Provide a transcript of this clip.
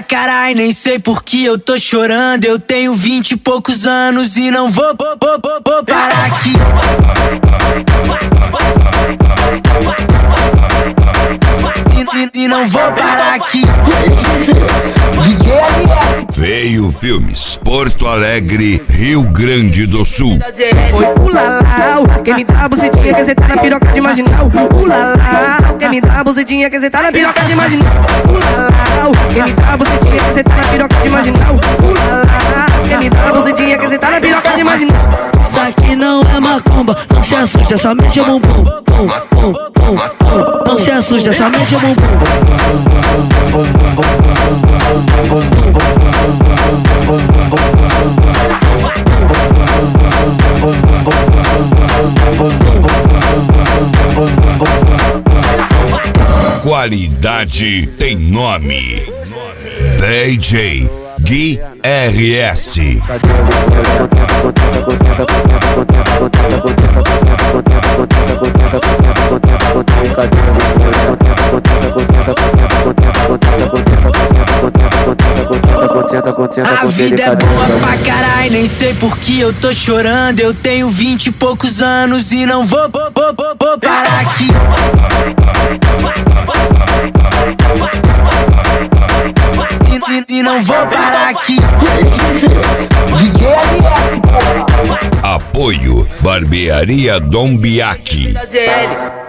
pra caralho, nem sei por que eu tô chorando. Eu tenho 20 e poucos anos e não vou parar aqui. E não vou parar aqui. DJ LS. Veio Filmes, Porto Alegre, Rio Grande do Sul. Oi, ulalau, quem me dá a bucetinha quer sentar na piroca de marginal. Ulalau, quem me dá a bucetinha quer sentar na piroca de marginal. Ulalau, quem me dá a bucetinha quer sentar na piroca de marginal. Ulalau, quem me dá a bucetinha quer sentar na piroca de marginal. Isso aqui não é macumba, não se assusta, só mexe o bumbum. Não se assusta, só mexe o bumbum. Qualidade tem nome. DJ Gui RS. A vida é boa pra caralho, nem sei por que eu tô chorando. Eu tenho 20 e poucos anos e não vou parar aqui. E não vou parar aqui. DJ LS. Apoio Barbearia Dom Biaki.